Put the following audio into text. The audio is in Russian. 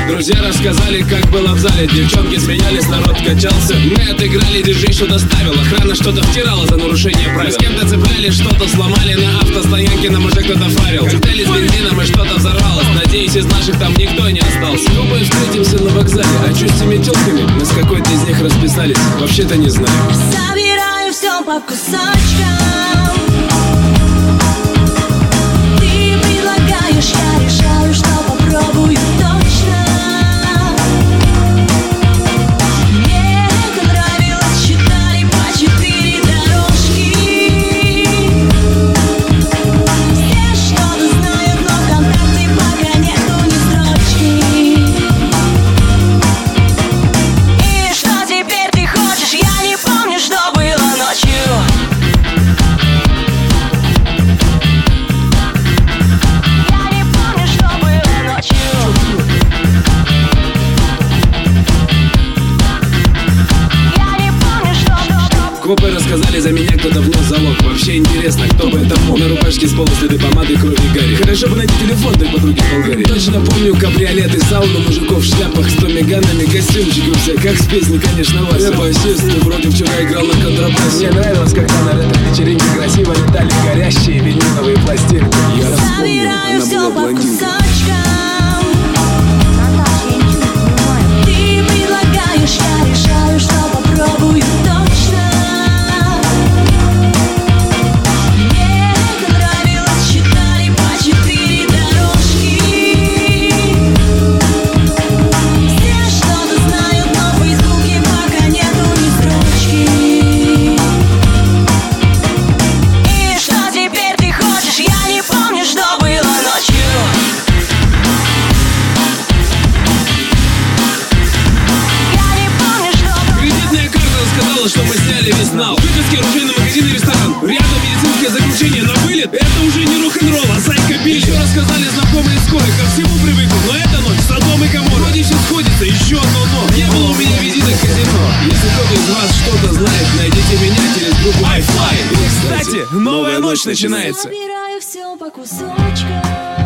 Друзья рассказали, как было в зале. Девчонки смеялись, народ качался. Мы отыграли, диджей что доставил. Охрана что-то втирала за нарушение правил. С кем-то цеплялись, что-то сломали на автостоянке. Нам уже кто-то фарил. Коктейли с бензином и что-то взорвалось. Надеюсь, из наших там никто не остался. Думаю, встретимся на вокзале. А чё с теми тёлками? Мы с какой-то из них расписались. Вообще-то не знаю. Собираю все по кусочкам. Я решаю, что попробую точно. Мне это нравилось, считали по 4 дорожки. Все что-то знают, но в контакте пока нету ни строчки. И что теперь ты хочешь? Я не помню, что было ночью. Копы рассказали, за меня кто-то внес залог. Вообще интересно, кто бы это мог. На рубашке с пола следы помады, крови, гарри. Хорошо бы найти телефон той подруги в Болгарии. Точно помню кабриолеты, сауну, мужиков в шляпах с томиганами, костюмчики все, как с песни, конечно, Вася. Басист, ты вроде вчера играл на контрабасе. Мне нравилось, когда на рэп-вечеринке красиво летали горящие виниловые пластинки. Я раз вспомнил, она была блондинка. Ты предлагаешь, я решаю, что попробую точно. Что мы сняли весь нал. Выписки, оружейный магазин и ресторан. Рядом медицинское заключение на вылет. Это уже не рок-н-ролл, а зайка Билли. Еще рассказали знакомые скорые. Ко всему привыкли, но это ночь с одном и кому. Вроде все сходится, еще одно но. Не было у меня визита к казино. Если кто-то из вас что-то знает, найдите меня через группу iFly. И, кстати, новая ночь начинается. Собираю все по кусочкам.